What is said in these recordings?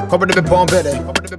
Cover the bomb better.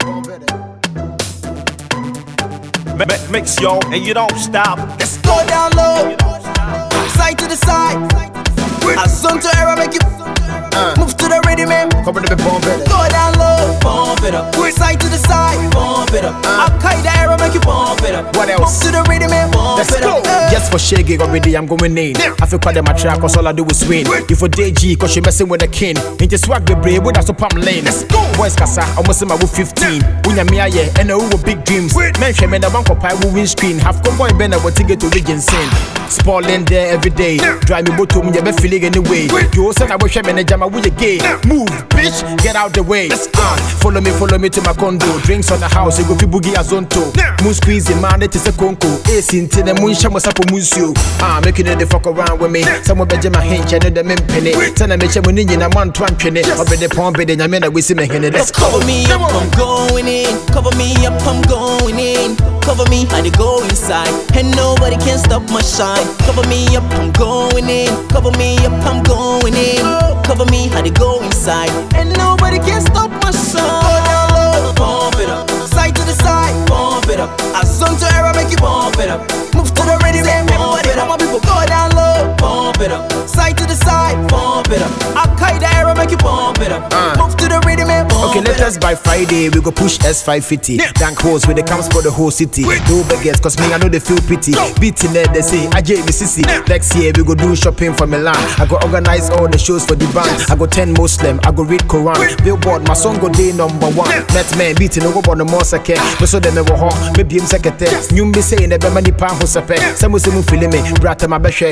Mix yo, and you don't stop. Let's go down low, side to the side. Assume to error, make you move to the rhythm, man. Cover the bomb better. Go down low, bump it up. Side to the side, bump it up. Al-Qaeda error, make you bump it up. What else? Move to the rhythm, man. Let's go. Just for shaggy already, I'm going in. I feel quite my track, cause all I do is win. You for DG, cause you messing with the king. And just swag the brave with us up on lane. Let's go. Boys Casa, almost in my 15. When you're me, and who were big dreams. Mention me, the one copy will win screen. Have come boy, Ben, I will take it to region sin. Spoiling there every day. Drive me motor, me never feeling anyway. You said I wish I manage my way again. Move, bitch, get out the way. Follow me to my condo. Drinks on the house, you go to boogie azonto. Moon squeezing, man, it is a conco. Ace into the moon, shamus up a musio. Making it the fuck around with me. Someone better my hinge and the men penny. Tell me, I'm in a man to penny. I'll be the pump, and I'm in a whistle making it. Let's cover me up, I'm going in. Cover me up, I'm going in. Cover me, I go inside. And nobody can stop my shine. Cover me up, I'm going in. Cover me up, I'm going in. Cover me, I go inside. And nobody can stop my shine. Go down low, bump it up. Side to the side, bump it up. Assume to error, make you bump it up. Move to the rhythm, bump it up. My people go down low, bump it up. Side to the side, bump it up. Al-Qaeda error, make you bump it up. Move to the rhythm, bump it up. Okay, let us by Friday, we go push S550. Dank hoes with the camps for the whole city. No beggars, cause me, I know they feel pity. Beating there, they say, I JBCC. Next year, we go do shopping for Milan. I go organize all the shows for the band. I go 10 Muslim, I go read Quran. Billboard, my song go day #1. Met man beating, no go on the mosque. We saw them ever home, maybe I'm secretary. You me say, never many pound who sape. Some Muslim feeling me, brata my best.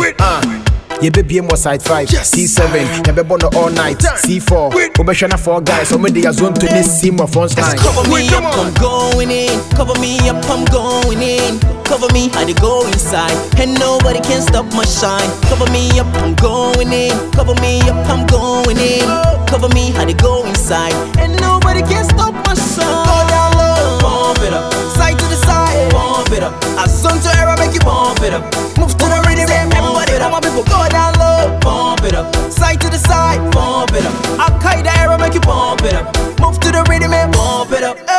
Ye baby more side 5, C7, you be born all night, C4. Obeshana 4 guys, so many zone to this scene of front line. Cover me up, I'm going in. Cover me up, I'm going in. Cover me, I go inside. And nobody can stop my shine. Cover me up, I'm going in. Cover me up, I'm going in. Cover me, I go inside. And nobody can stop my shine. Go down low, bump it up. Side to the side, bump it up. Assume to error, make you bump it up. Move to the rhythm, everybody, all my people go down low, bump it up. Side to the side, bump it up. Al-Qaeda error, make you bump it up. Move to the rhythm and bump it up.